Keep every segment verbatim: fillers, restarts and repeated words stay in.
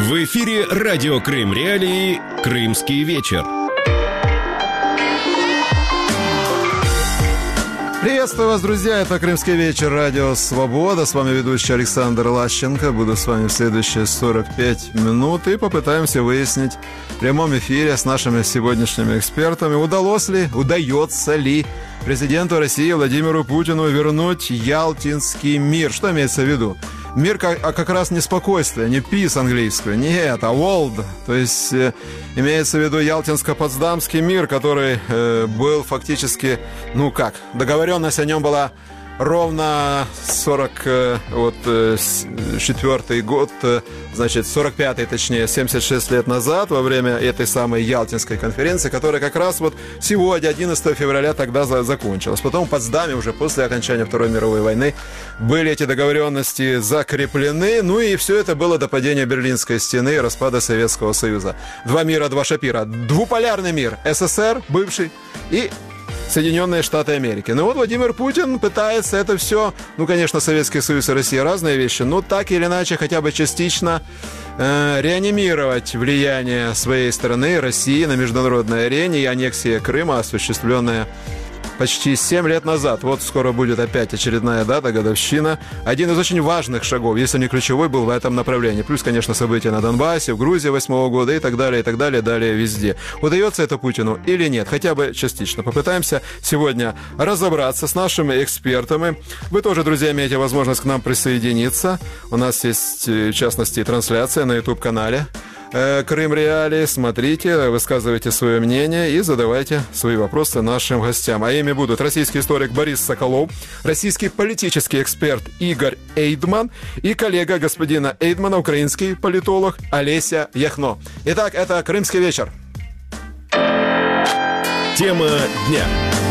В эфире радио Крым Реалии «Крымский вечер». Приветствую вас, друзья, это «Крымский вечер», радио «Свобода». С вами ведущий Александр Лащенко. Буду с вами в следующие сорок пять минут и попытаемся выяснить в прямом эфире с нашими сегодняшними экспертами, удалось ли, удается ли президенту России Владимиру Путину вернуть ялтинский мир. Что имеется в виду? Мир как, а как раз не спокойствие, не peace английское, нет, а world. То есть э, имеется в виду Ялтинско-Потсдамский мир, который э, был фактически, ну как, договоренность о нем была ровно сорок четвёртый год, значит, сорок пятый, точнее, семьдесят шесть лет назад, во время этой самой Ялтинской конференции, которая как раз вот сегодня, одиннадцатого февраля, тогда за- закончилась. Потом в Потсдаме уже после окончания Второй мировой войны были эти договоренности закреплены, ну и все это было до падения Берлинской стены и распада Советского Союза. Два мира, два шапира. Двуполярный мир. СССР, бывший, и Соединенные Штаты Америки. Ну вот Владимир Путин пытается это все, ну, конечно, Советский Союз и Россия разные вещи, но так или иначе хотя бы частично э, реанимировать влияние своей страны, России, на международной арене, и аннексия Крыма, осуществленная почти семь лет назад. Вот скоро будет опять очередная дата, годовщина. Один из очень важных шагов, если не ключевой, был в этом направлении. Плюс, конечно, события на Донбассе, в Грузии восьмого года и так далее, и так далее, далее везде. Удается это Путину или нет? Хотя бы частично. Попытаемся сегодня разобраться с нашими экспертами. Вы тоже, друзья, имеете возможность к нам присоединиться. У нас есть, в частности, трансляция на YouTube-канале Крым Реалии. Смотрите, высказывайте свое мнение и задавайте свои вопросы нашим гостям. А ими будут российский историк Борис Соколов, российский политический эксперт Игорь Эйдман и коллега господина Эйдмана, украинский политолог Олеся Яхно. Итак, это «Крымский вечер». Тема дня.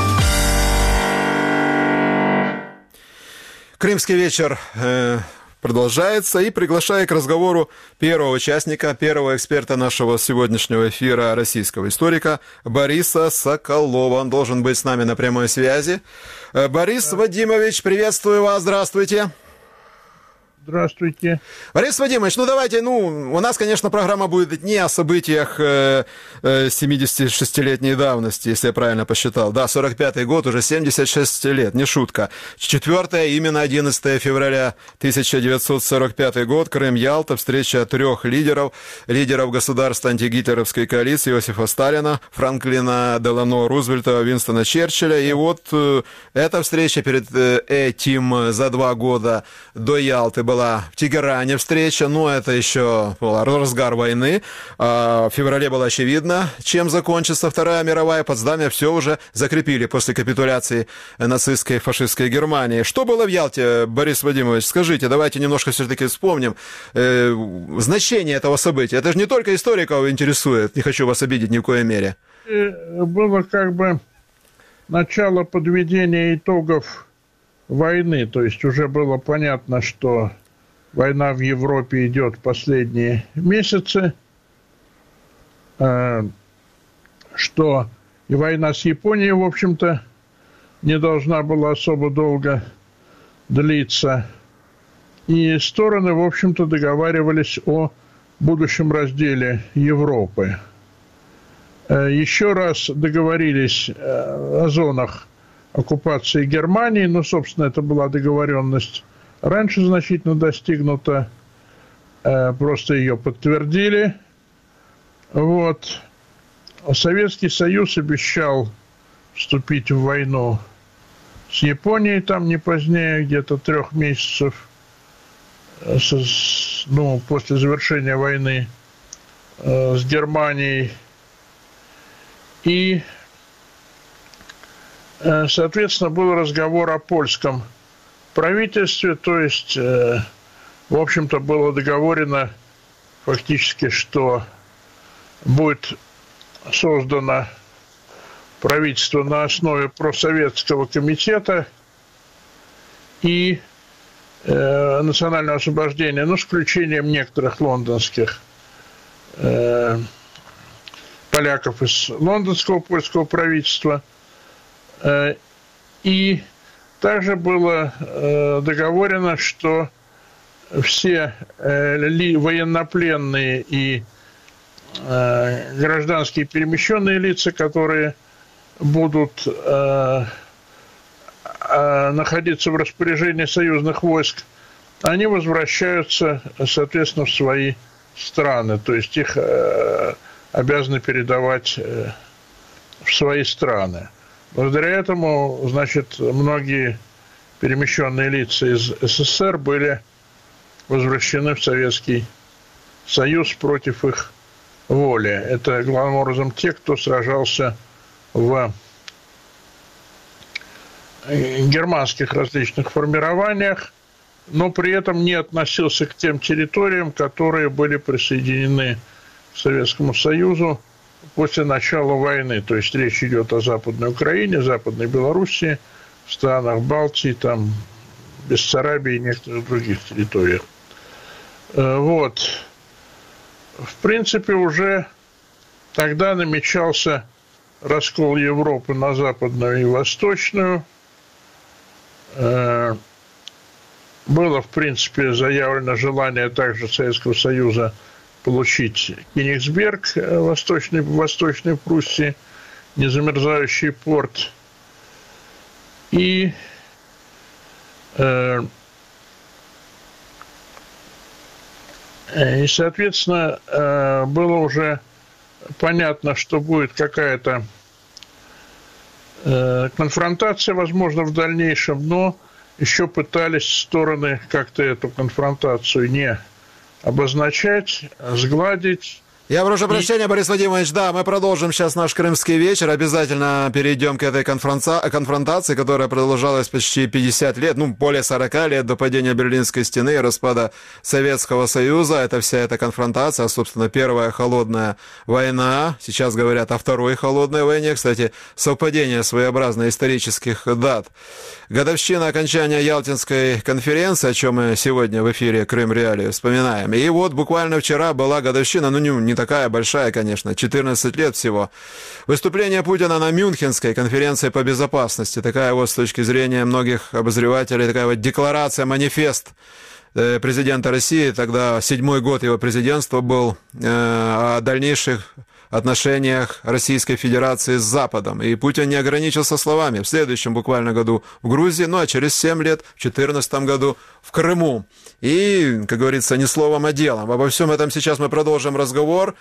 «Крымский вечер» э- продолжается, и приглашаю к разговору первого участника, первого эксперта нашего сегодняшнего эфира, российского историка Бориса Соколова. Он должен быть с нами на прямой связи. Борис да. Вадимович, приветствую вас, здравствуйте. Здравствуйте. Борис Вадимович, ну давайте, ну, у нас, конечно, программа будет не о событиях э, э, семидесятишестилетней давности, если я правильно посчитал. Да, сорок пятый год, уже семьдесят шесть лет, не шутка. Четвертое, именно одиннадцатого февраля тысяча девятьсот сорок пятый год, Крым-Ялта, встреча трех лидеров, лидеров государств антигитлеровской коалиции: Иосифа Сталина, Франклина Делано Рузвельта, Уинстона Черчилля. И вот э, эта встреча перед э, этим за два года до Ялты была была в Тегеране встреча, но это еще был разгар войны. В феврале было очевидно, чем закончится Вторая мировая. В Потсдаме все уже закрепили после капитуляции нацистской и фашистской Германии. Что было в Ялте, Борис Вадимович? Скажите, давайте немножко все-таки вспомним э, значение этого события. Это же не только историков интересует, не хочу вас обидеть ни в коей мере. Было как бы начало подведения итогов войны, то есть уже было понятно, что война в Европе идет последние месяцы, что и война с Японией, в общем-то, не должна была особо долго длиться. И стороны, в общем-то, договаривались о будущем разделе Европы. Еще раз договорились о зонах оккупации Германии, ну, собственно, это была договоренность раньше значительно достигнута, просто ее подтвердили. Вот. Советский Союз обещал вступить в войну с Японией, там не позднее где-то трех месяцев, ну, после завершения войны с Германией. И, соответственно, был разговор о польском правительстве, то есть, в общем-то, было договорено фактически, что будет создано правительство на основе профсоветского комитета и э, национального освобождения, ну, с включением некоторых лондонских э, поляков из лондонского польского правительства. Э, и также было э, договорено, что все э, военнопленные и э, гражданские перемещенные лица, которые будут э, э, находиться в распоряжении союзных войск, они возвращаются, соответственно, в свои страны. То есть их э, обязаны передавать э, в свои страны. Благодаря этому, значит, многие перемещенные лица из СССР были возвращены в Советский Союз против их воли. Это, главным образом, те, кто сражался в германских различных формированиях, но при этом не относился к тем территориям, которые были присоединены к Советскому Союзу после начала войны. То есть речь идет о Западной Украине, Западной Белоруссии, странах Балтии, там, Бессарабии и некоторых других территориях. Вот. В принципе, уже тогда намечался раскол Европы на западную и восточную. Было, в принципе, заявлено желание также Советского Союза получить Кенигсберг, восточный, в Восточной Пруссии, незамерзающий порт. И И, соответственно, было уже понятно, что будет какая-то конфронтация, возможно, в дальнейшем, но еще пытались стороны как-то эту конфронтацию не обозначать, сгладить. Я прошу прощения, Борис Вадимович, да, мы продолжим сейчас наш крымский вечер, обязательно перейдем к этой конфронтации, которая продолжалась почти пятьдесят лет, ну, более сорока лет до падения Берлинской стены и распада Советского Союза. Это вся эта конфронтация, собственно, первая холодная война, сейчас говорят о второй холодной войне, кстати, совпадение своеобразно исторических дат. Годовщина окончания Ялтинской конференции, о чем мы сегодня в эфире Крым Реалии вспоминаем. И вот буквально вчера была годовщина, ну, не, не такая большая, конечно, четырнадцать лет всего. Выступление Путина на Мюнхенской конференции по безопасности. Такая вот с точки зрения многих обозревателей, такая вот декларация, манифест президента России, тогда седьмой год его президентства был, э, о дальнейших отношениях Российской Федерации с Западом. И Путин не ограничился словами. В следующем буквально году в Грузии, ну а через семь лет, в две тысячи четырнадцатом году в Крыму. И, как говорится, не словом, а делом. Обо всем этом сейчас мы продолжим разговор.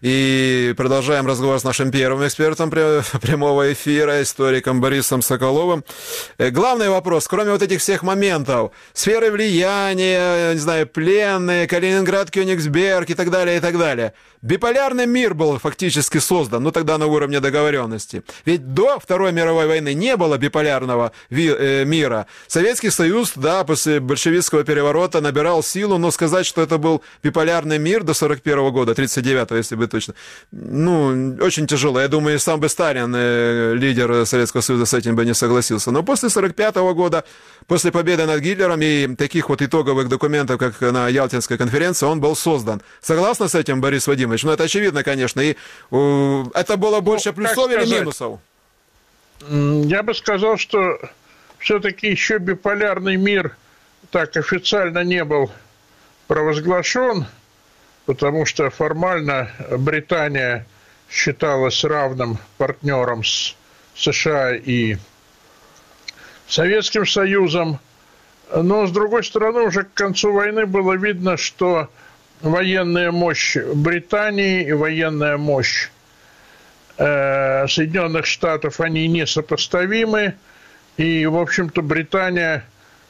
И продолжаем разговор с нашим первым экспертом прямого эфира, историком Борисом Соколовым. Главный вопрос, кроме вот этих всех моментов, сферы влияния, не знаю, пленные, Калининград, Кёнигсберг и так далее, и так далее. Биполярный мир был фактически создан, ну тогда на уровне договоренности. Ведь до Второй мировой войны не было биполярного мира. Советский Союз, да, после большевистского переворота набирал силу, но сказать, что это был биполярный мир до сорок первого года, тридцать девятого, если бы точно, ну, очень тяжело. Я думаю, сам бы Сталин, лидер Советского Союза, с этим бы не согласился. Но после сорок пятого года, после победы над Гитлером и таких вот итоговых документов, как на Ялтинской конференции, он был создан. Согласны с этим, Борис Вадимович? Ну, это очевидно, конечно. И uh, это было больше ну, плюсов или минусов? Я бы сказал, что все-таки еще биполярный мир так официально не был провозглашен, потому что формально Британия считалась равным партнером с США и Советским Союзом. Но, с другой стороны, уже к концу войны было видно, что военная мощь Британии и военная мощь э, Соединенных Штатов, они несопоставимы. И, в общем-то, Британия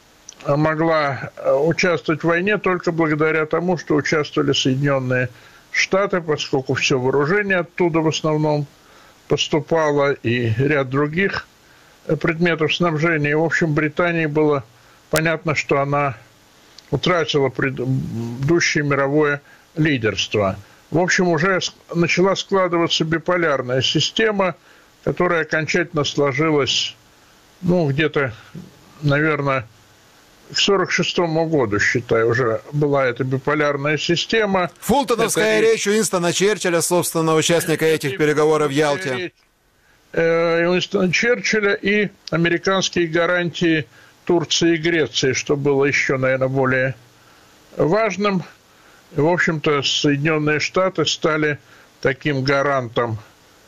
могла участвовать в войне только благодаря тому, что участвовали Соединенные Штаты, поскольку все вооружение оттуда в основном поступало и ряд других предметов снабжения. И, в общем, Британии было понятно, что она утратила предыдущее мировое лидерство. В общем, уже начала складываться биполярная система, которая окончательно сложилась, ну, где-то, наверное, к сорок шестому году, считаю, уже была эта биполярная система. Фултоновская это речь Уинстона Черчилля, собственно, участника этих переговоров в Ялте. Уинстона Черчилля и американские гарантии Турции и Греции, что было еще, наверное, более важным. В общем-то, Соединенные Штаты стали таким гарантом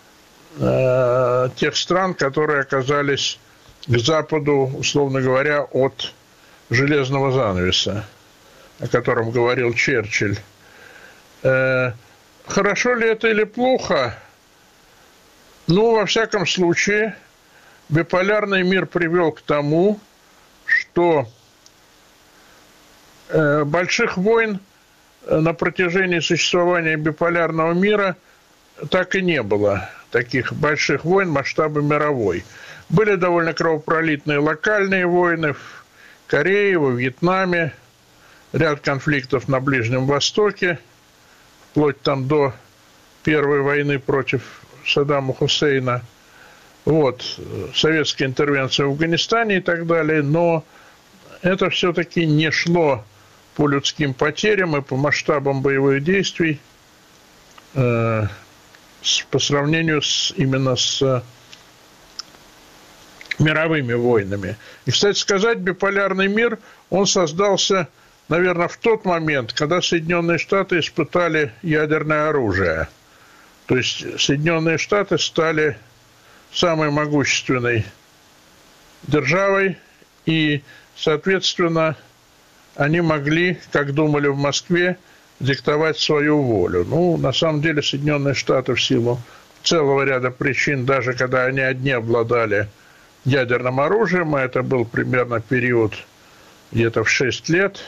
э, тех стран, которые оказались к западу, условно говоря, от железного занавеса, о котором говорил Черчилль. Э, хорошо ли это или плохо? Ну, во всяком случае, биполярный мир привел к тому, что э, больших войн на протяжении существования биполярного мира так и не было. Таких больших войн масштаба мировой. Были довольно кровопролитные локальные войны в Корее, во Вьетнаме, ряд конфликтов на Ближнем Востоке, вплоть там до Первой войны против Саддама Хусейна, вот, советская интервенция в Афганистане и так далее, но это все-таки не шло по людским потерям и по масштабам боевых действий э, с, по сравнению с, именно с мировыми войнами. И, кстати сказать, биполярный мир, он создался, наверное, в тот момент, когда Соединенные Штаты испытали ядерное оружие. То есть Соединенные Штаты стали самой могущественной державой, и, соответственно, они могли, как думали в Москве, диктовать свою волю. Ну, на самом деле, Соединенные Штаты в силу целого ряда причин, даже когда они одни обладали ядерным оружием, а это был примерно период где-то в шесть лет,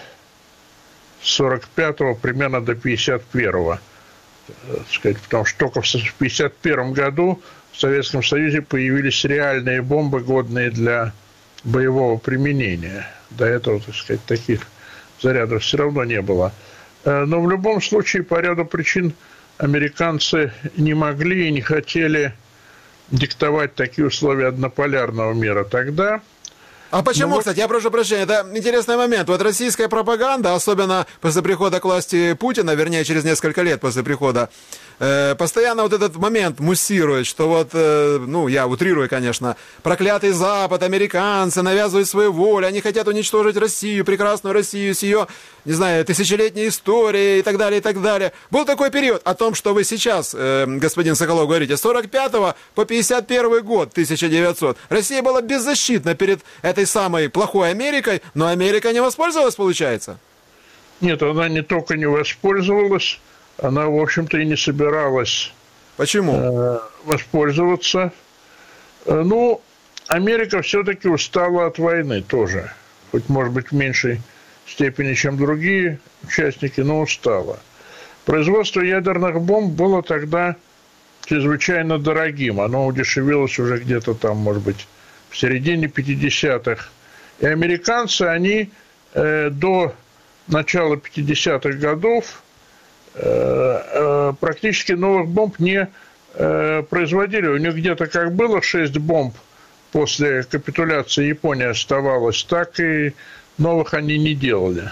с сорок пятого примерно до пятьдесят первого. Сказать, потому что только в пятьдесят первом году в Советском Союзе появились реальные бомбы, годные для боевого применения. До этого, так сказать, таких зарядов все равно не было. Но в любом случае, по ряду причин, американцы не могли и не хотели диктовать такие условия однополярного мира тогда. А почему, ну, кстати, я прошу прощения, это интересный момент. Вот российская пропаганда, особенно после прихода к власти Путина, вернее, через несколько лет после прихода, э, постоянно вот этот момент муссирует, что вот, э, ну, я утрирую, конечно, проклятый Запад, американцы навязывают свою волю, они хотят уничтожить Россию, прекрасную Россию с ее, не знаю, тысячелетней историей и так далее, и так далее. Был такой период о том, что вы сейчас, э, господин Соколов, говорите, с сорок пятого по пятьдесят первый год, тысяча девятьсот, Россия была беззащитна перед этой самой плохой Америкой, но Америка не воспользовалась, получается? Нет, она не только не воспользовалась, она, в общем-то, и не собиралась. Почему? Э, воспользоваться. Э, ну, Америка все-таки устала от войны тоже. Хоть, может быть, в меньшей степени, чем другие участники, но устала. Производство ядерных бомб было тогда чрезвычайно дорогим. Оно удешевилось уже где-то там, может быть, в середине пятидесятых. И американцы, они э, до начала пятидесятых годов э, э, практически новых бомб не э, производили. У них где-то как было шесть бомб после капитуляции Японии оставалось, так и новых они не делали.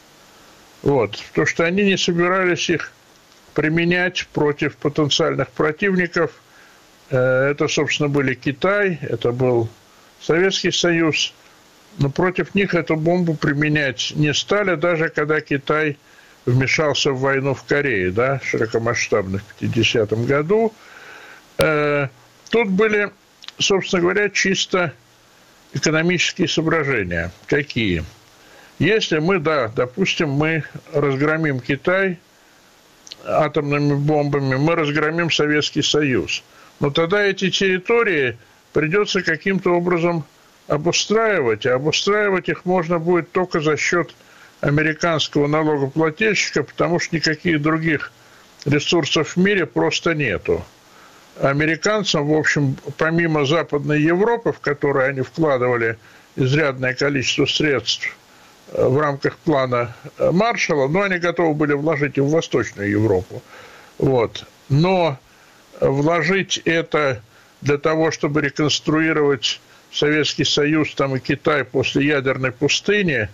Вот. Потому что они не собирались их применять против потенциальных противников. Э, это, собственно, были Китай, это был Советский Союз, но против них эту бомбу применять не стали, даже когда Китай вмешался в войну в Корее, да, широкомасштабно в пятидесятом году. Э, тут были, собственно говоря, чисто экономические соображения. Какие? Если мы, да, допустим, мы разгромим Китай атомными бомбами, мы разгромим Советский Союз, но тогда эти территории придется каким-то образом обустраивать, а обустраивать их можно будет только за счет американского налогоплательщика, потому что никаких других ресурсов в мире просто нету. Американцам, в общем, помимо Западной Европы, в которой они вкладывали изрядное количество средств в рамках плана Маршалла, но они готовы были вложить и в Восточную Европу. Вот. Но вложить это для того, чтобы реконструировать Советский Союз там, и Китай после ядерной пустыни,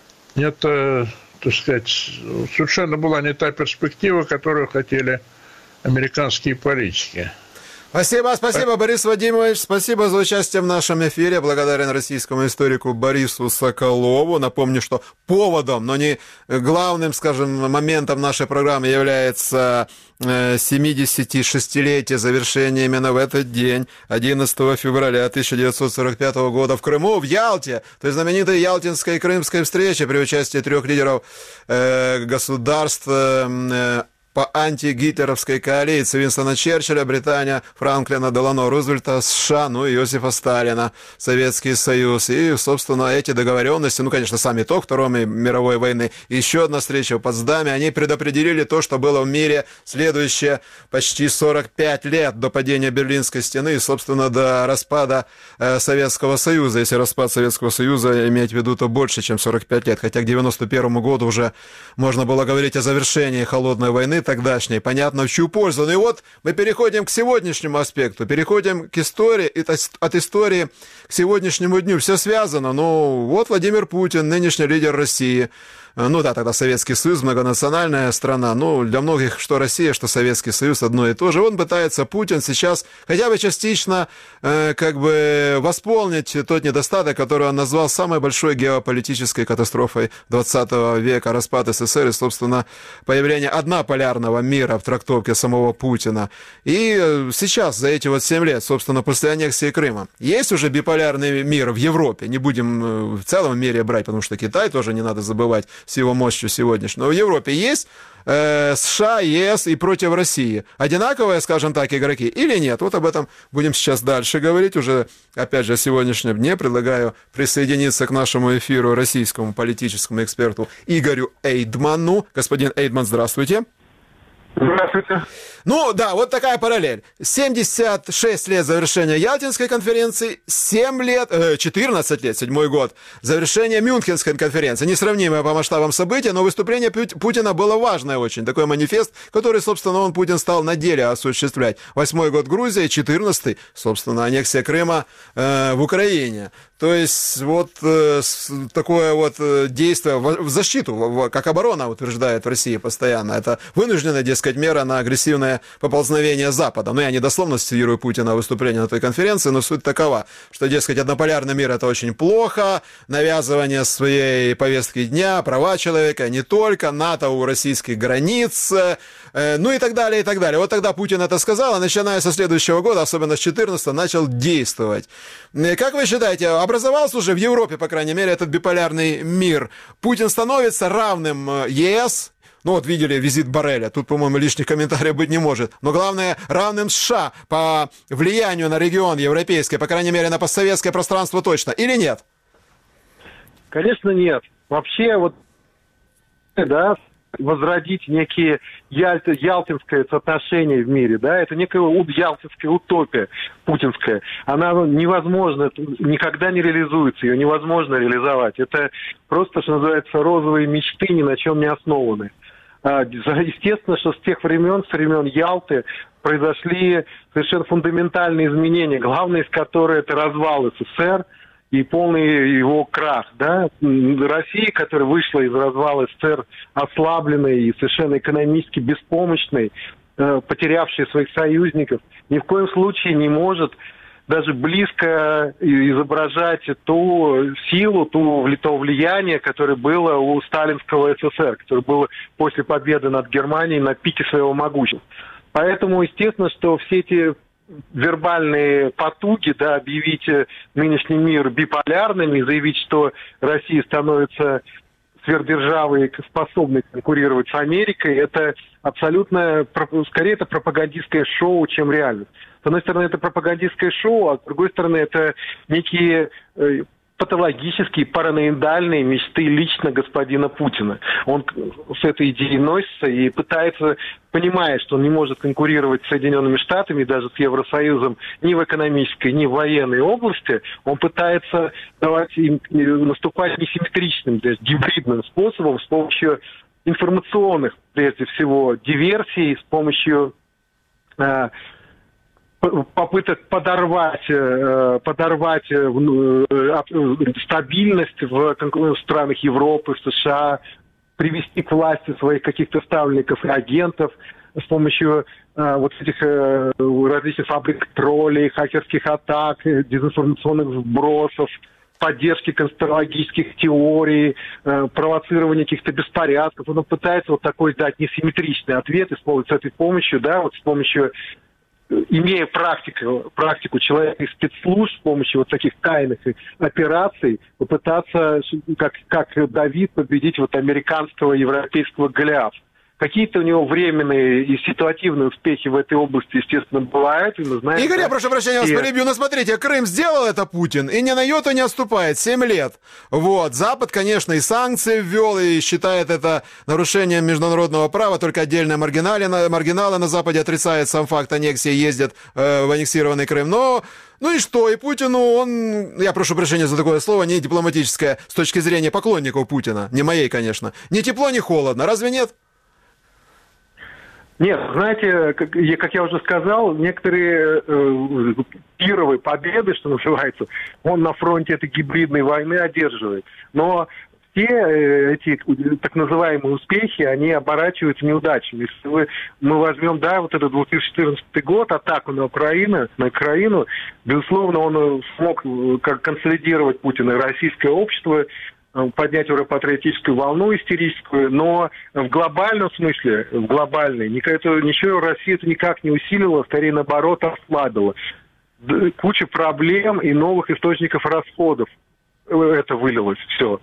это, так сказать, совершенно была не та перспектива, которую хотели американские политики. Спасибо, спасибо, Борис Вадимович. Спасибо за участие в нашем эфире. Благодарен российскому историку Борису Соколову. Напомню, что поводом, но не главным, скажем, моментом нашей программы является семидесятишестилетие завершения именно в этот день, одиннадцатого февраля тысяча девятьсот сорок пятого года в Крыму, в Ялте, то есть знаменитой Ялтинской и Крымской встречи при участии трех лидеров э, государств э, по антигитлеровской коалиции: Уинстона Черчилля, Британия, Франклина Делано Рузвельта, США, ну и Иосифа Сталина, Советский Союз. И, собственно, эти договоренности, ну, конечно, сам итог Второй мировой войны, еще одна встреча в Потсдаме, они предопределили то, что было в мире следующие почти сорок пять лет до падения Берлинской стены и, собственно, до распада э, Советского Союза. Если распад Советского Союза иметь в виду, то больше, чем сорок пять лет, хотя к девяносто первому году уже можно было говорить о завершении холодной войны тогдашней, понятно, в чью пользу. Ну и вот мы переходим к сегодняшнему аспекту, переходим к истории, и от истории к сегодняшнему дню. Все связано. Ну, вот Владимир Путин, нынешний лидер России. Ну да, тогда Советский Союз, многонациональная страна. Ну, для многих что Россия, что Советский Союз одно и то же. Он пытается, Путин, сейчас хотя бы частично э, как бы восполнить тот недостаток, который он назвал самой большой геополитической катастрофой двадцатого века, распад СССР и, собственно, появление однополярного мира в трактовке самого Путина. И сейчас, за эти вот семь лет, собственно, после аннексии Крыма, есть уже биполярный мир в Европе. Не будем в целом мире брать, потому что Китай тоже не надо забывать с его мощью сегодняшней. Но в Европе есть э, США, ЕС и против России. Одинаковые, скажем так, игроки или нет? Вот об этом будем сейчас дальше говорить. Уже, опять же, в сегодняшнем дне предлагаю присоединиться к нашему эфиру российскому политическому эксперту Игорю Эйдману. Господин Эйдман, здравствуйте. Здравствуйте. Ну да, вот такая параллель. семьдесят шесть лет завершения Ялтинской конференции, семь лет, э, четырнадцать лет, седьмой год, завершения Мюнхенской конференции. Несравнимое по масштабам события, но выступление Путина было важное очень. Такой манифест, который, собственно, он, Путин, стал на деле осуществлять. Восьмой год Грузия, четырнадцатый, собственно, аннексия Крыма э, в Украине. То есть вот э, такое вот действие в, в защиту, в, как оборона утверждает в России постоянно. Это вынужденная, дескать, мера на агрессивное поползновение Запада. Ну, я не дословно цитирую Путина выступление на той конференции, но суть такова, что, дескать, однополярный мир — это очень плохо, навязывание своей повестки дня, права человека, не только, НАТО у российских границ, э, ну и так далее, и так далее. Вот тогда Путин это сказал, а начиная со следующего года, особенно с четырнадцатого, начал действовать. Как вы считаете, образовался уже в Европе, по крайней мере, этот биполярный мир? Путин становится равным ЕС? Ну вот видели визит Борреля, тут, по-моему, лишних комментариев быть не может. Но главное, равным США по влиянию на регион европейский, по крайней мере, на постсоветское пространство точно, или нет? Конечно, нет. Вообще, вот, да, возродить некие яль- ялтинское соотношение в мире, да, это некая ялтинская утопия путинская. Она невозможна, никогда не реализуется, ее невозможно реализовать. Это просто, что называется, розовые мечты, ни на чем не основаны. Естественно, что с тех времен, с времен Ялты, произошли совершенно фундаментальные изменения, главное из которых это развал СССР и полный его крах. Да? Россия, которая вышла из развала СССР ослабленной и совершенно экономически беспомощной, потерявшая своих союзников, ни в коем случае не может даже близко изображать ту силу, ту, то влияние, которое было у сталинского СССР, которое было после победы над Германией на пике своего могущества. Поэтому, естественно, что все эти вербальные потуги, да, объявить нынешний мир биполярным и заявить, что Россия становится сверхдержавой, способной конкурировать с Америкой, это абсолютно, скорее, это пропагандистское шоу, чем реальность. С одной стороны, это пропагандистское шоу, а с другой стороны, это некие э, патологические, параноидальные мечты лично господина Путина. Он с этой идеей носится и пытается, понимая, что он не может конкурировать с Соединенными Штатами, даже с Евросоюзом, ни в экономической, ни в военной области, он пытается давать им, наступать несимметричным, то есть гибридным способом, с помощью информационных, прежде всего, диверсий, с помощью э, попыток подорвать, подорвать стабильность в странах Европы, в США, привести к власти своих каких-то ставленников и агентов с помощью вот этих э, различных фабрик троллей, хакерских атак, дезинформационных сбросов, поддержки конспирологических теорий, э, провоцирования каких-то беспорядков. Он пытается вот такой дать несимметричный ответ и с этой помощью, да, вот с помощью, имея практику, практику человека из спецслужб, с помощью вот таких тайных операций, попытаться, как, как Давид, победить вот американского, европейского Голиафа. Какие-то у него временные и ситуативные успехи в этой области, естественно, бывают. И мы знаем, Игорь, да, я прошу прощения, вас и... перебью. Но смотрите, Крым сделал это Путин, и ни на йоту не отступает. Семь лет. Вот. Запад, конечно, и санкции ввел, и считает это нарушением международного права. Только отдельные маргиналы, маргиналы на Западе отрицают сам факт аннексии, ездят э, в аннексированный Крым. Но... Ну и что? И Путину, он, я прошу прощения за такое слово, не дипломатическое с точки зрения поклонников Путина. Не моей, конечно. Ни тепло, ни холодно. Разве нет? Нет, знаете, как я, как я уже сказал, некоторые э, пировые победы, что называется, он на фронте этой гибридной войны одерживает. Но все э, эти так называемые успехи, они оборачиваются неудачами. Если вы, мы возьмем, да, вот этот две тысячи четырнадцатый год, атаку на Украину, на Украину, безусловно, он смог как консолидировать Путина и российское общество, поднять уже патриотическую волну истерическую, но в глобальном смысле, в глобальной, ничего Россия это никак не усилила, скорее наоборот ослабила. Куча проблем и новых источников расходов это вылилось все.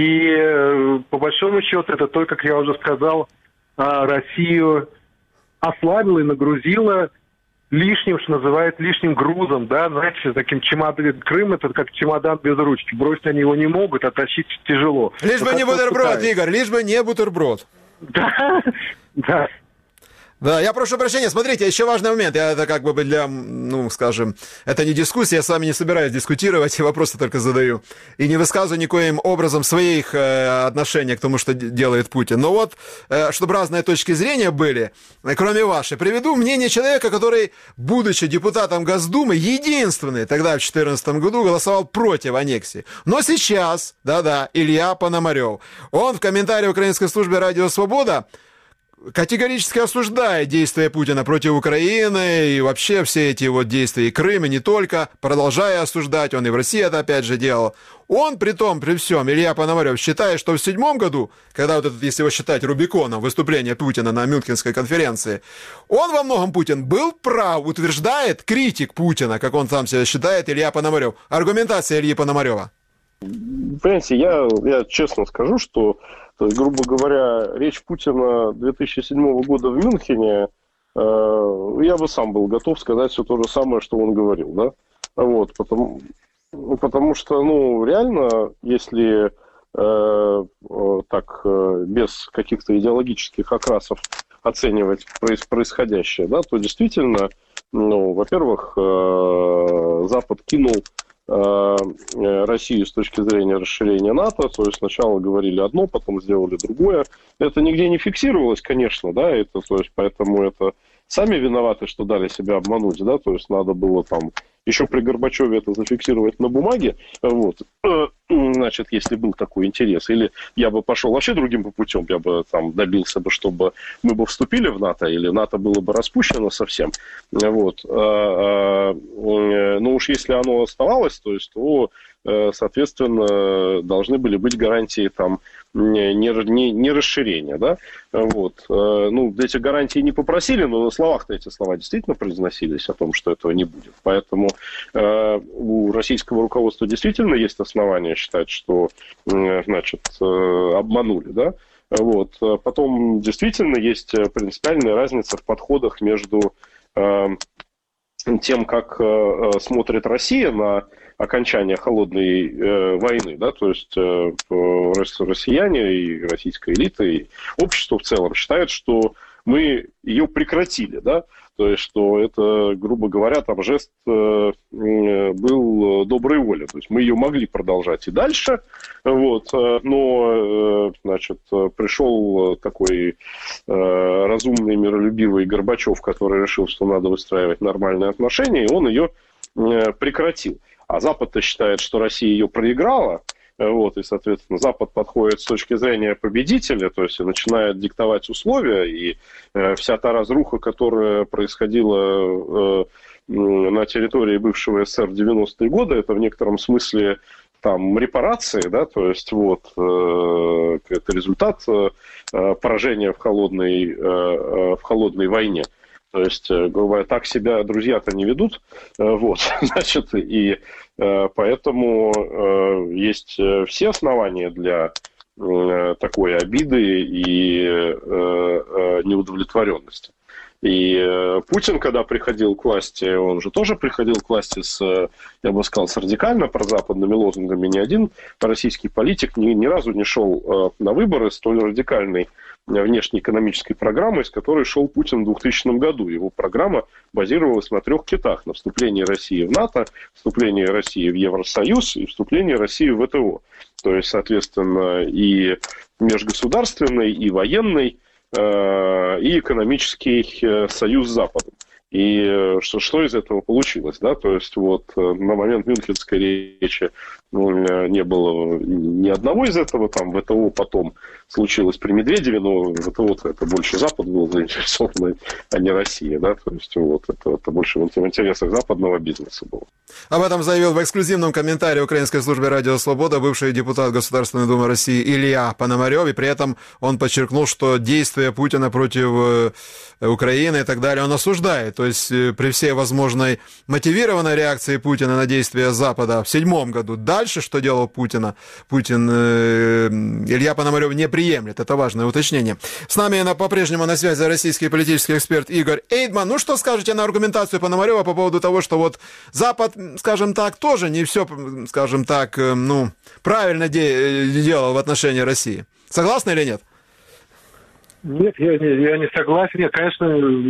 И по большому счету это то, как я уже сказал, Россию ослабила и нагрузила лишним, что называют, лишним грузом, да, знаете, таким чемодан, Крым это как чемодан без ручки, бросить они его не могут, а тащить тяжело. Лишь Но бы не бутерброд, пытаются. Игорь, лишь бы не бутерброд. Да, да. Да, я прошу прощения, смотрите, еще важный момент, я это как бы для, ну, скажем, это не дискуссия, я с вами не собираюсь дискутировать, я вопросы только задаю, и не высказываю никоим образом своих э, отношений к тому, что делает Путин. Но вот, э, чтобы разные точки зрения были, э, кроме вашей, приведу мнение человека, который, будучи депутатом Госдумы, единственный тогда в две тысячи четырнадцатом году голосовал против аннексии. Но сейчас, да-да, Илья Пономарев, он в комментарии украинской службе «Радио Свобода» категорически осуждает действия Путина против Украины и вообще все эти вот действия и Крым, и не только, продолжая осуждать, он и в России это опять же делал. Он, при том, при всем, Илья Пономарев, считает, что в седьмом году, когда вот этот, если его считать Рубиконом, выступление Путина на Мюнхенской конференции, он во многом, Путин, был прав, утверждает критик Путина, как он сам себя считает, Илья Пономарев. Аргументация Ильи Пономарева. Понимаете, я, я честно скажу, что, то есть, грубо говоря, речь Путина две тысячи седьмого года в Мюнхене, э, я бы сам был готов сказать все то же самое, что он говорил, да, вот, потому, потому что, ну, реально, если э, так, без каких-то идеологических окрасов оценивать происходящее, да, то действительно, ну, во-первых, э, Запад кинул Россию с точки зрения расширения НАТО, то есть сначала говорили одно, потом сделали другое. Это нигде не фиксировалось, конечно, да, это, то есть, поэтому это сами виноваты, что дали себя обмануть, да, то есть надо было там еще при Горбачеве это зафиксировать на бумаге, вот, значит, если был такой интерес, или я бы пошел вообще другим путем, я бы там добился бы, чтобы мы бы вступили в НАТО, или НАТО было бы распущено совсем, вот, но уж если оно оставалось, то есть, то, соответственно, должны были быть гарантии там не, не, не расширения, да, вот, ну, эти гарантии не попросили, но на словах-то эти слова действительно произносились о том, что этого не будет, поэтому у российского руководства действительно есть основания считать, что, значит, обманули, да, вот, потом действительно есть принципиальная разница в подходах между тем, как смотрит Россия на окончание холодной э, войны, да, то есть э, россияне и российская элита, и общество в целом считают, что мы ее прекратили, да, то есть что это, грубо говоря, там жест э, был доброй воли, то есть мы ее могли продолжать и дальше, вот, но, э, значит, пришел такой э, разумный, миролюбивый Горбачев, который решил, что надо выстраивать нормальные отношения, и он ее э, прекратил. А Запад-то считает, что Россия ее проиграла, Вот, и, соответственно, Запад подходит с точки зрения победителя, то есть начинает диктовать условия, и э, вся та разруха, которая происходила э, на территории бывшего СССР в девяностые годы, это в некотором смысле там репарации, да, то есть вот э, это результат э, поражения в холодной, э, в холодной войне. То есть, грубо говоря, так себя друзья-то не ведут, вот, значит, и э, поэтому э, есть все основания для э, такой обиды и э, э, неудовлетворенности. И э, Путин, когда приходил к власти, он же тоже приходил к власти с, я бы сказал, с радикально прозападными лозунгами. Ни один российский политик ни, ни разу не шел э, на выборы столь радикальной внешнеэкономической программой, с которой шел Путин в двухтысячном году. Его программа базировалась на трех китах. На вступлении России в НАТО, вступлении России в Евросоюз и вступлении России в ВТО. То есть, соответственно, и межгосударственный, и военный, э, и экономический союз с Западом. И что, что из этого получилось, да, то есть вот на момент Мюнхенской речи ну, не было ни одного из этого, там ВТО потом случилось при Медведеве, но ВТО это больше Запад был заинтересован, а не Россия, да, то есть вот это, это больше в интересах западного бизнеса было. Об этом заявил в эксклюзивном комментарии украинской службе «Радио Свобода» бывший депутат Государственной Думы России Илья Пономарев, и при этом он подчеркнул, что действия Путина против Украины и так далее он осуждает. То есть при всей возможной мотивированной реакции Путина на действия Запада в седьмом году. Дальше, что делал Путина, Путин, э, Илья Пономарев не приемлет. Это важное уточнение. С нами на, по-прежнему на связи российский политический эксперт Игорь Эйдман. Ну, что скажете на аргументацию Пономарева по поводу того, что вот Запад, скажем так, тоже не все, скажем так, ну, правильно де- делал в отношении России? Согласны или нет? Нет, я не, я не согласен. Нет, конечно,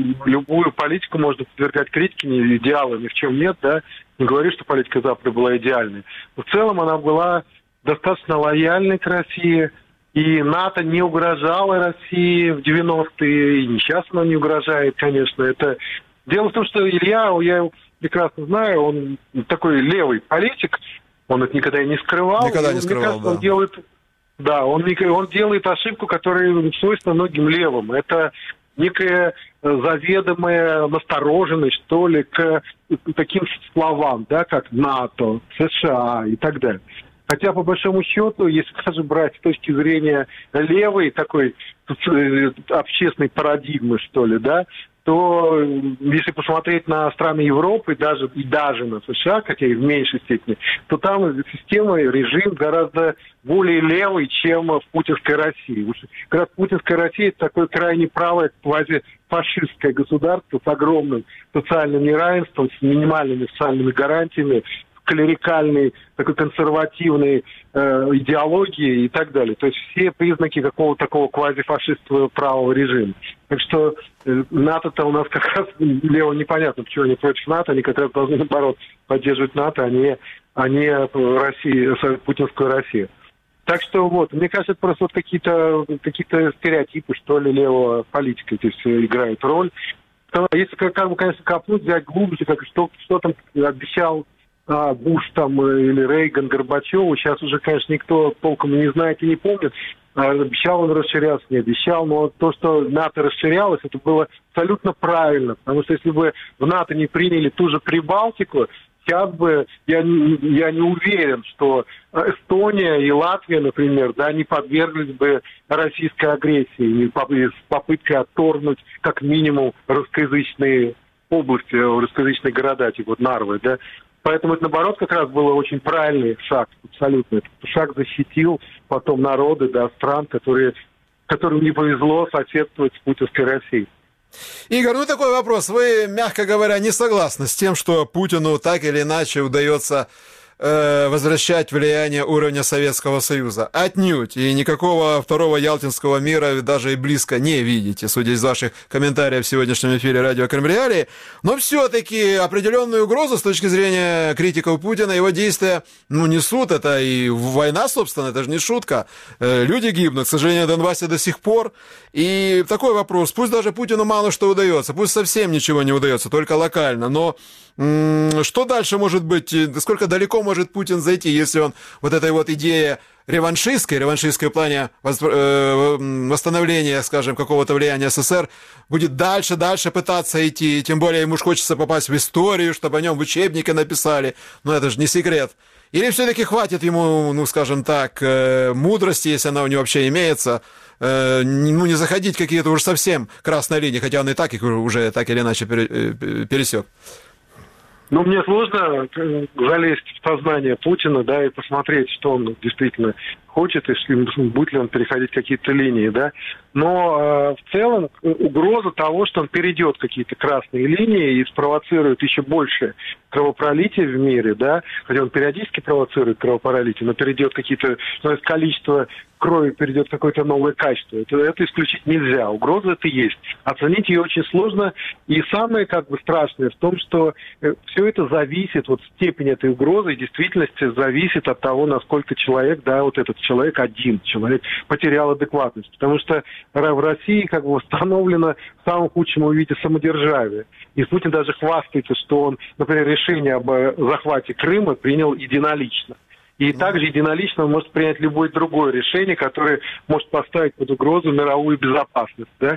любую политику можно подвергать критике, не идеала ни в чем нет, да. Не говорю, что политика Запада была идеальной. Но в целом она была достаточно лояльной к России, и НАТО не угрожало России в девяностые, и сейчас оно не угрожает, конечно. Это... Дело в том, что Илья, я его прекрасно знаю, он такой левый политик, он это никогда и не скрывал. Никогда не скрывал, Мне кажется, да. Он делает... Да, он, он делает ошибку, которая свойственна многим левым. Это некая заведомая настороженность, что ли, к таким словам, да, как НАТО, США и так далее. Хотя, по большому счету, если даже брать с точки зрения левой такой общественной парадигмы, что ли, да, то если посмотреть на страны Европы, даже, и даже на США, хотя и в меньшей степени, то там система, режим гораздо более левый, чем в путинской России. Как раз путинская Россия – это такое крайне правое, квазифашистское государство с огромным социальным неравенством, с минимальными социальными гарантиями, клерикальной, такой консервативной э, идеологии и так далее. То есть все признаки какого-то такого квазифашистского правого режима. Так что э, НАТО-то у нас как раз лево непонятно, почему они против НАТО, они как раз должны, наоборот, поддерживать НАТО, а не, а не Россию, путинскую Россию. Так что вот, мне кажется, это просто вот какие-то, какие-то стереотипы, что ли, левого политика здесь играют роль. Если, как бы, конечно, копнуть, взять глубже, как, что, что там обещал а, Буш там или Рейган Горбачеву, сейчас уже, конечно, никто толком не знает и не помнит. А, обещал он расширяться, не обещал, но то, что НАТО расширялось, это было абсолютно правильно, потому что если бы в НАТО не приняли ту же Прибалтику, сейчас бы я не, я не уверен, что Эстония и Латвия, например, да, не подверглись бы российской агрессии с попыткой отторгнуть как минимум русскоязычные области, русскоязычные города, типа вот Нарвы, да. Поэтому это, наоборот, как раз был очень правильный шаг, абсолютно. Этот шаг защитил потом народы, да, стран, которые, которым не повезло соседствовать с путинской Россией. Игорь, ну такой вопрос. Вы, мягко говоря, не согласны с тем, что Путину так или иначе удается э, возвращать влияние уровня Советского Союза? Отнюдь. И никакого второго Ялтинского мира даже и близко не видите, судя из ваших комментариев в сегодняшнем эфире радио Крым Реалии. Но все-таки определенную угрозу с точки зрения критиков Путина его действия, ну, несут. Это и война, собственно, это же не шутка. Э, люди гибнут, к сожалению, на Донбассе до сих пор. И такой вопрос. Пусть даже Путину мало что удается, пусть совсем ничего не удается, только локально. Но м- что дальше может быть? Сколько далеко может может Путин зайти, если он вот этой вот идея реваншистской, реваншистской в плане восстановления, скажем, какого-то влияния СССР, будет дальше, дальше пытаться идти, тем более ему же хочется попасть в историю, чтобы о нем в учебнике написали, но это же не секрет. Или все-таки хватит ему, ну, скажем так, мудрости, если она у него вообще имеется, ну, не заходить какие-то уж совсем красные линии, хотя он и так их уже так или иначе пересек. Ну, мне сложно залезть в сознание Путина, да, и посмотреть, что он действительно хочет, и будет ли он переходить какие-то линии, да. Но э, в целом угроза того, что он перейдет какие-то красные линии и спровоцирует еще больше кровопролития в мире, да, хотя он периодически провоцирует кровопролитие, но перейдет какие-то, ну, количество крови перейдет в какое-то новое качество. Это, это исключить нельзя. Угроза это есть. Оценить ее очень сложно. И самое как бы страшное в том, что э, все это зависит, вот степень этой угрозы в действительности зависит от того, насколько человек, да, вот этот человек один, человек потерял адекватность. Потому что в России как бы восстановлено в самом худшем виде самодержавие. И Путин даже хвастается, что он, например, решение об захвате Крыма принял единолично. И также единолично он может принять любое другое решение, которое может поставить под угрозу мировую безопасность. Да?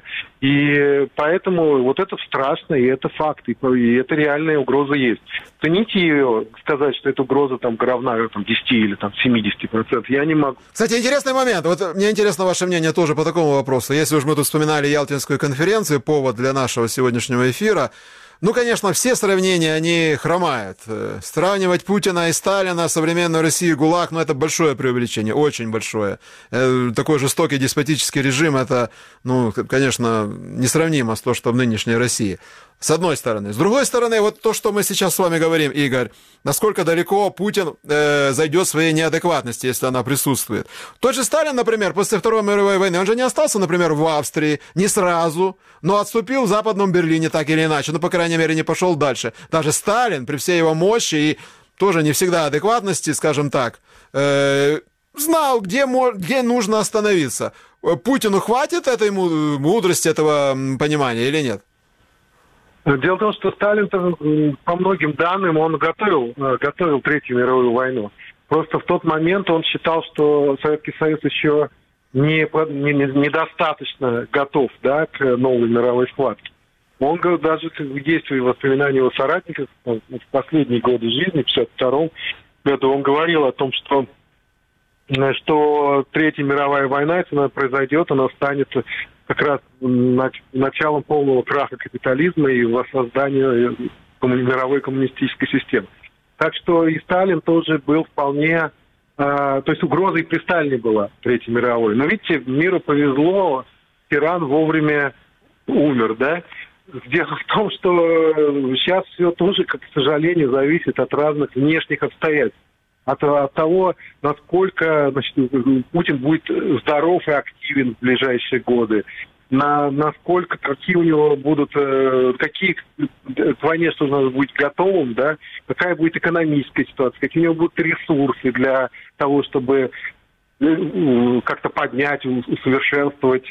И поэтому вот это страшно, и это факт, и это реальная угроза есть. Цените ее, сказать, что эта угроза там равна там, десяти или там, семидесяти процентов, я не могу. Кстати, интересный момент. Вот мне интересно ваше мнение тоже по такому вопросу. Если уж мы тут вспоминали Ялтинскую конференцию, повод для нашего сегодняшнего эфира, ну, конечно, все сравнения, они хромают. Сравнивать Путина и Сталина, современную Россию, ГУЛАГ, ну, это большое преувеличение, очень большое. Такой жестокий деспотический режим, это, ну, конечно, несравнимо с то, что в нынешней России. С одной стороны. С другой стороны, вот то, что мы сейчас с вами говорим, Игорь, насколько далеко Путин э, зайдет в своей неадекватности, если она присутствует. Тот же Сталин, например, после Второй мировой войны, он же не остался, например, в Австрии, не сразу, но отступил в Западном Берлине так или иначе, ну, по крайней мере, не пошел дальше. Даже Сталин, при всей его мощи и тоже не всегда адекватности, скажем так, э, знал, где, где нужно остановиться. Путину хватит этой мудрости, этого понимания или нет? Дело в том, что Сталин, по многим данным, он готовил, готовил Третью мировую войну. Просто в тот момент он считал, что Советский Союз еще не, не, недостаточно готов, да, к новой мировой схватке. Он даже есть воспоминания его соратников в последние годы жизни, в пятьдесят втором году, он говорил о том, что что Третья мировая война, если она произойдет, она станет как раз началом полного краха капитализма и воссоздания мировой коммунистической системы. Так что и Сталин тоже был вполне... Э, то есть угроза и при Сталине была Третьей мировой. Но видите, миру повезло, тиран вовремя умер, да? Дело в том, что сейчас все тоже, к сожалению, зависит от разных внешних обстоятельств. От, от того, насколько, значит, Путин будет здоров и активен в ближайшие годы, на, насколько, какие у него будут, какие к войне, что надо быть готовым, да, какая будет экономическая ситуация, какие у него будут ресурсы для того, чтобы как-то поднять, усовершенствовать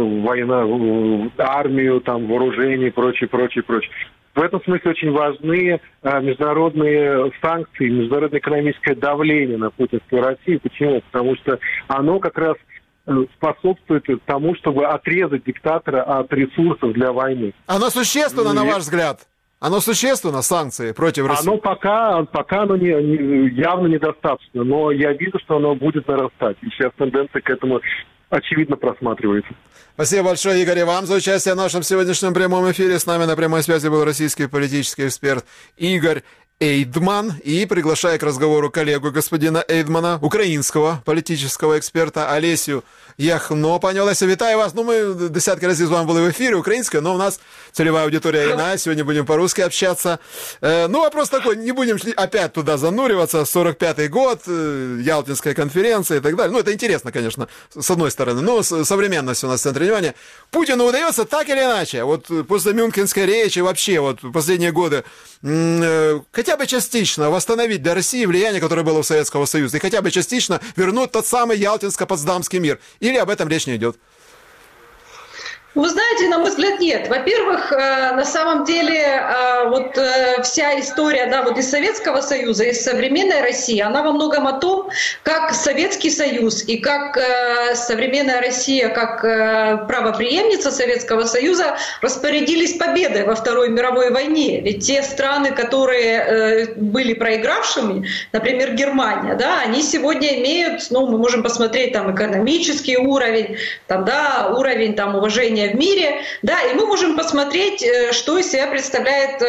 война, армию, там, вооружение и прочее, прочее, прочее. В этом смысле очень важны а, международные санкции, международное экономическое давление на путинскую Россию. Почему? Потому что оно как раз способствует тому, чтобы отрезать диктатора от ресурсов для войны. Оно существенно, на ваш взгляд? Оно существенно, санкции против России? Оно пока, пока оно не, не, явно недостаточно, но я вижу, что оно будет нарастать. И сейчас тенденция к этому очевидно просматривается. Спасибо большое, Игорь, и вам за участие в нашем сегодняшнем прямом эфире. С нами на прямой связи был российский политический эксперт Игорь Эйдман. И приглашаю к разговору коллегу господина Эйдмана, украинского политического эксперта Олесю Яхно. Пані Олеся, вітаю вас. Ну, ми десятки разів з вами були в ефірі українською, но у нас целевая аудитория иная. Сегодня будем по-русски общаться. Ну, вопрос такой, не будем опять туда зануриваться. сорок пятый год, Ялтинская конференция и так далее. Ну, это интересно, конечно, с одной стороны. Но современность у нас в центре внимания. Путину удается так или иначе. Вот после Мюнхенской речи вообще вот последние годы хотя бы частично восстановить для России влияние, которое было у Советского Союза, и хотя бы частично вернуть тот самый Ялтинско-Потсдамский мир. Или об этом речь не идет? Вы знаете, на мой взгляд, нет. Во-первых, на самом деле вот вся история, да, вот из Советского Союза, из современной России, она во многом о том, как Советский Союз и как современная Россия, как правопреемница Советского Союза распорядились победой во Второй мировой войне. Ведь те страны, которые были проигравшими, например, Германия, да, они сегодня имеют, ну, мы можем посмотреть там экономический уровень, там, да, уровень там уважения в мире, да, и мы можем посмотреть, что из себя представляет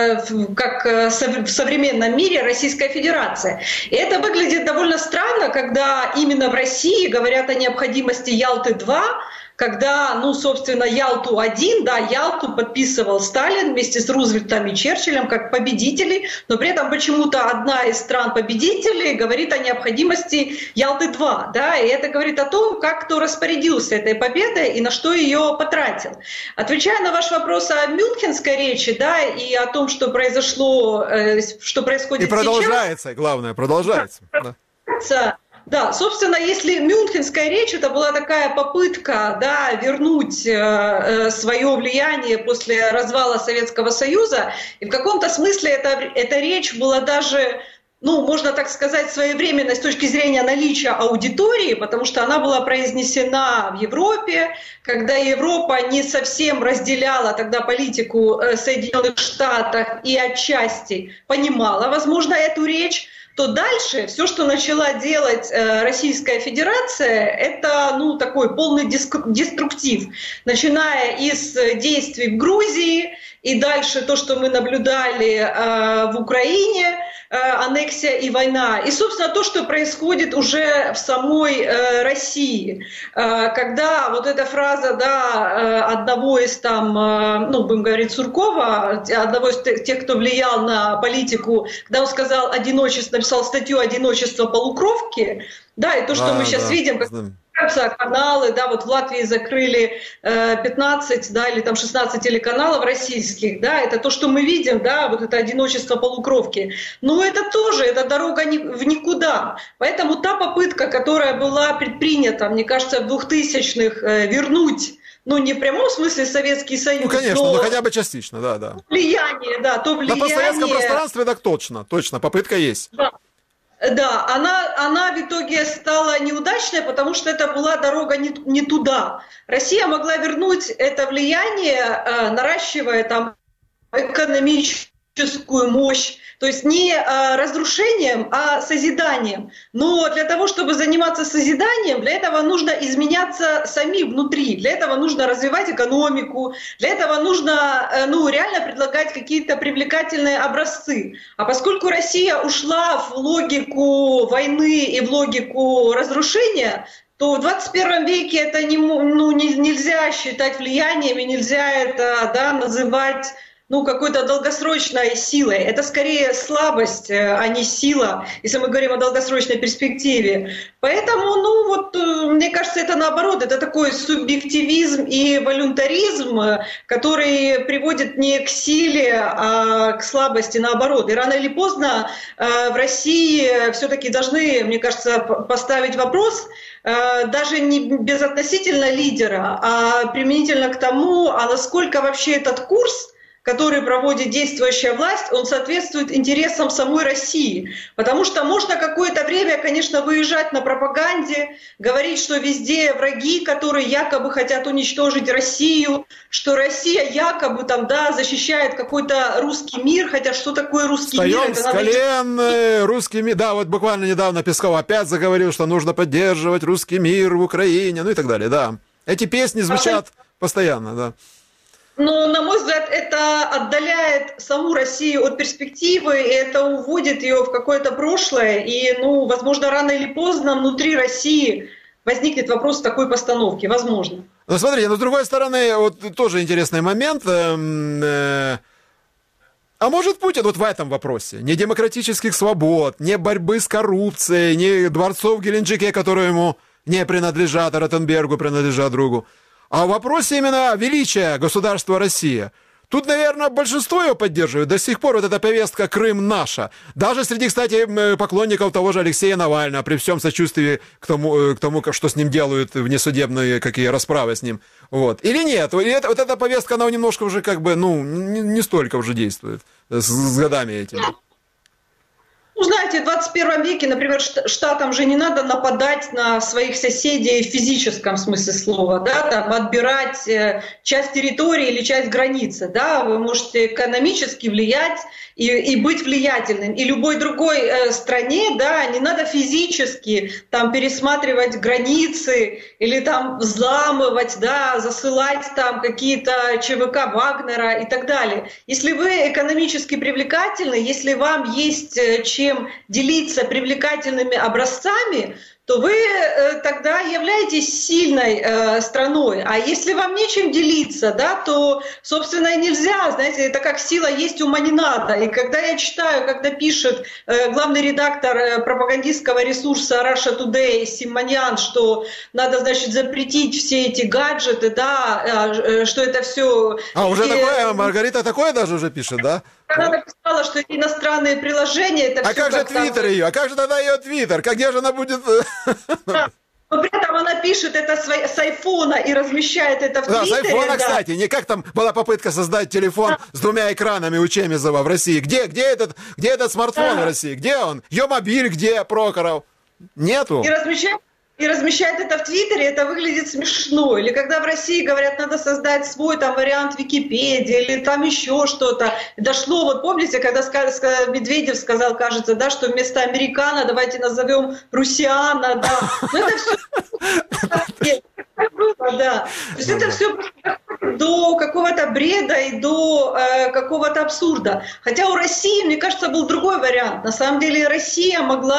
как в современном мире Российская Федерация. И это выглядит довольно странно, когда именно в России говорят о необходимости Ялты-два, когда, ну, собственно, Ялту-один, да, Ялту подписывал Сталин вместе с Рузвельтом и Черчиллем как победители, но при этом почему-то одна из стран-победителей говорит о необходимости Ялты-два, да, и это говорит о том, как кто распорядился этой победой и на что ее потратил. Отвечая на ваш вопрос о Мюнхенской речи, да, и о том, что произошло, что происходит сейчас. И продолжается, сейчас, главное, продолжается. Да. Да, собственно, если Мюнхенская речь, это была такая попытка, да, вернуть э, свое влияние после развала Советского Союза, и в каком-то смысле это, эта речь была даже, ну, можно так сказать, своевременной с точки зрения наличия аудитории, потому что она была произнесена в Европе, когда Европа не совсем разделяла тогда политику Соединенных Штатов и отчасти понимала, возможно, эту речь, то дальше все, что начала делать э, Российская Федерация, это, ну, такой полный деструктив, начиная из действий в Грузии и дальше то, что мы наблюдали э, в Украине, э, аннексия и война, и, собственно, то, что происходит уже в самой э, России, э, когда вот эта фраза, да, одного из там, э, ну, будем говорить, Суркова, одного из тех, кто влиял на политику, когда он сказал одиночество, написал статью «Одиночество полукровки», да, и то, что а, мы сейчас да. видим, как каналы, да, вот в Латвии закрыли э, пятнадцать, да, или там шестнадцать телеканалов российских, да, это то, что мы видим, да, вот это одиночество полукровки. Но это тоже, это дорога ни, в никуда. Поэтому та попытка, которая была предпринята, мне кажется, в двухтысячных э, вернуть, ну, не в прямом смысле Советский Союз, ну, конечно, но, но хотя бы частично, да, да. Влияние, да, то влияние... На постсоветском пространстве так точно, точно, попытка есть. Да. Да, она, она в итоге стала неудачной, потому что это была дорога не, не туда. Россия могла вернуть это влияние, э, наращивая там экономическую мощь, то есть не э, разрушением, а созиданием. Но для того, чтобы заниматься созиданием, для этого нужно изменяться самим внутри, для этого нужно развивать экономику, для этого нужно э, ну, реально предлагать какие-то привлекательные образцы. А поскольку Россия ушла в логику войны и в логику разрушения, то в двадцать первом веке это не, ну, не, нельзя считать влиянием, и нельзя это, да, называть, ну, какой-то долгосрочной силой. Это скорее слабость, а не сила, если мы говорим о долгосрочной перспективе. Поэтому, ну, вот, мне кажется, это наоборот, это такой субъективизм и волюнтаризм, который приводит не к силе, а к слабости, наоборот. И рано или поздно э, в России все-таки должны, мне кажется, поставить вопрос, э, даже не безотносительно лидера, а применительно к тому, а насколько вообще этот курс, который проводит действующая власть, он соответствует интересам самой России. Потому что можно какое-то время, конечно, выезжать на пропаганде, говорить, что везде враги, которые якобы хотят уничтожить Россию, что Россия якобы там, да, защищает какой-то русский мир, хотя что такое русский Встаем мир? Это с надо... колен, русский мир. Да, вот буквально недавно Песков опять заговорил, что нужно поддерживать русский мир в Украине, ну и так далее, да. Эти песни звучат а постоянно, да. Но, на мой взгляд, это отдаляет саму Россию от перспективы, и это уводит ее в какое-то прошлое. И, ну, возможно, рано или поздно внутри России возникнет вопрос такой постановки. Возможно. Ну, смотрите, но с другой стороны, вот тоже интересный момент. А может Путин вот в этом вопросе не демократических свобод, не борьбы с коррупцией, не дворцов в Геленджике, которые ему не принадлежат, а Ротенбергу принадлежат другу, а в вопросе именно величия государства Россия. Тут, наверное, большинство его поддерживает. До сих пор вот эта повестка «Крым наша». Даже среди, кстати, поклонников того же Алексея Навального, при всем сочувствии к тому, к тому, что с ним делают внесудебные какие расправы с ним. Вот. Или нет? Или это, вот эта повестка, она немножко уже как бы, ну, не, не столько уже действует с, с годами этими. Ну, знаете, в двадцать первом веке, например, штатам же не надо нападать на своих соседей в физическом смысле слова, да, там, отбирать часть территории или часть границы, да, вы можете экономически влиять и, и быть влиятельным. И любой другой э, стране, да, не надо физически там пересматривать границы или там взламывать, да, засылать там какие-то ЧВК Вагнера и так далее. Если вы экономически привлекательны, если вам есть чем чем делиться привлекательными образцами, то вы э, тогда являетесь сильной э, страной. А если вам нечем делиться, да, то, собственно, и нельзя. Знаете, это как сила есть, ума не надо. И когда я читаю, когда пишет э, главный редактор э, пропагандистского ресурса Russia Today Симоньян, что надо, значит, запретить все эти гаджеты, да, э, что это все... А, уже и, такое, Маргарита такое даже уже пишет, да? Она написала, что это иностранные приложения... Это а как же Твиттер там... ее? А как же тогда ее Твиттер? Как где же она будет... Да. Но при этом она пишет это с айфона и размещает это в Твиттере. Да, с айфона, да. Кстати, не как там была попытка создать телефон да. с двумя экранами у Чемизова в России. Где, где, этот, где этот смартфон да. в России? Где он? Ее-мобиль где, Прохоров? Нету. И размещает И размещает это в Твиттере, это выглядит смешно. Или когда в России говорят, надо создать свой там вариант Википедии, или там еще что-то. Дошло, вот помните, когда Медведев сказал, кажется, да, что вместо американо давайте назовем русиана, да. Ну это все... Да. То есть это все до какого-то бреда и до э, какого-то абсурда. Хотя у России, мне кажется, был другой вариант. На самом деле Россия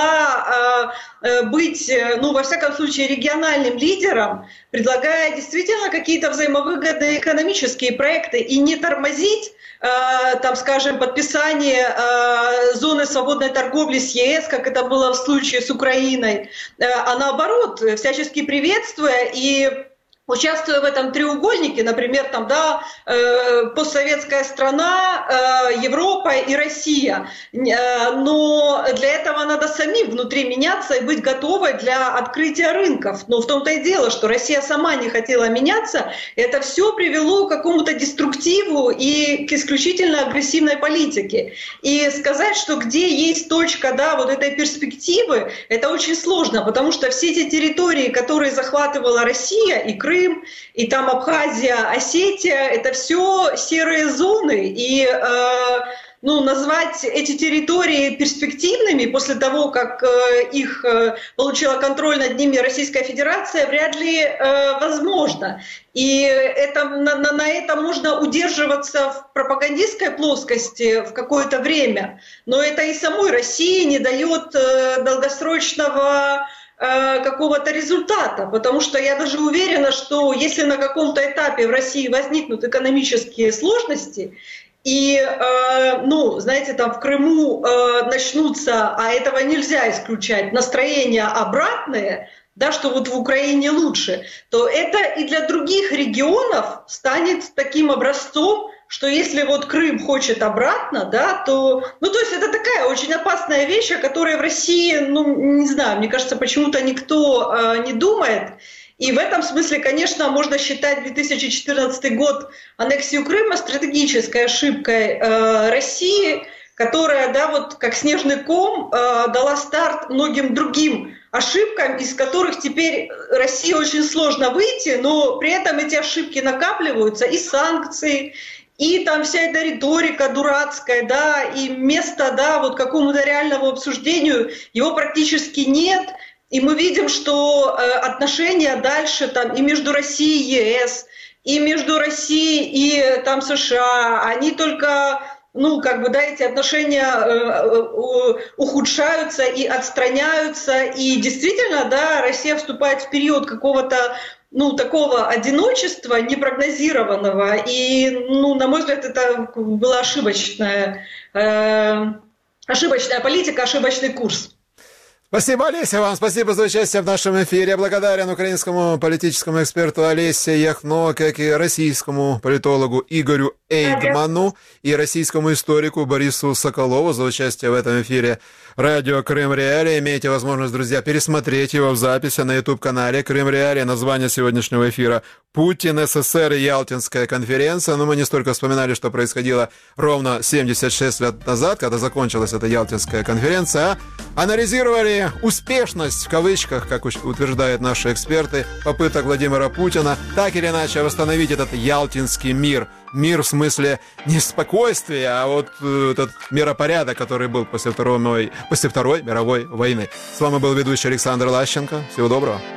могла э, э, быть, ну, во всяком случае, региональным лидером, предлагая действительно какие-то взаимовыгодные экономические проекты и не тормозить, э, там, скажем, подписание э, зоны свободной торговли с ЕС, как это было в случае с Украиной, э, а наоборот, всячески приветствуя и участвуя в этом треугольнике, например, там, да, э, постсоветская страна, э, Европа и Россия. Э, но для этого надо самим внутри меняться и быть готовой для открытия рынков. Но в том-то и дело, что Россия сама не хотела меняться. Это все привело к какому-то деструктиву и к исключительно агрессивной политике. И сказать, что где есть точка, да, вот этой перспективы, это очень сложно, потому что все эти территории, которые захватывала Россия, и Крым, и там Абхазия, Осетия, это все серые зоны. И э, ну, назвать эти территории перспективными после того, как э, их э, получила контроль над ними Российская Федерация, вряд ли э, возможно. И это, на, на это можно удерживаться в пропагандистской плоскости в какое-то время. Но это и самой России не дает э, долгосрочного какого-то результата, потому что я даже уверена, что если на каком-то этапе в России возникнут экономические сложности, и, э, ну, знаете, там в Крыму э, начнутся, а этого нельзя исключать, настроения обратные, да, что вот в Украине лучше, то это и для других регионов станет таким образцом, что если вот Крым хочет обратно, да, то... Ну, то есть это такая очень опасная вещь, о которой в России, ну, не знаю, мне кажется, почему-то никто э, не думает. И в этом смысле, конечно, можно считать две тысячи четырнадцатый год аннексию Крыма стратегической ошибкой э, России, которая, да, вот как снежный ком э, дала старт многим другим ошибкам, из которых теперь России очень сложно выйти, но при этом эти ошибки накапливаются, и санкции, и там вся эта риторика дурацкая, да, и места, да, вот какому-то реальному обсуждению его практически нет. И мы видим, что э, отношения дальше там и между Россией и ЕС, и между Россией и там США, они только, ну, как бы, да, эти отношения э, э, ухудшаются и отстраняются. И действительно, да, Россия вступает в период какого-то, ну, такого одиночества непрогнозированного. И, ну, на мой взгляд, это была ошибочная, э, ошибочная политика, ошибочный курс. Спасибо, Олеся, вам спасибо за участие в нашем эфире. Я благодарен украинскому политическому эксперту Олесе Яхно, как и российскому политологу Игорю Эйдману и российскому историку Борису Соколову за участие в этом эфире радио Крым Реалии. Имеете возможность, друзья, пересмотреть его в записи на YouTube-канале Крым Реалии. Название сегодняшнего эфира «Путин, СССР и Ялтинская конференция». Но мы не столько вспоминали, что происходило ровно семьдесят шесть лет назад, когда закончилась эта Ялтинская конференция, а анализировали успешность, в кавычках, как утверждают наши эксперты, попыток Владимира Путина так или иначе восстановить этот ялтинский мир. Мир в смысле не спокойствия, а вот э, этот миропорядок, который был после Второй, после Второй мировой войны. С вами был ведущий Александр Лащенко. Всего доброго.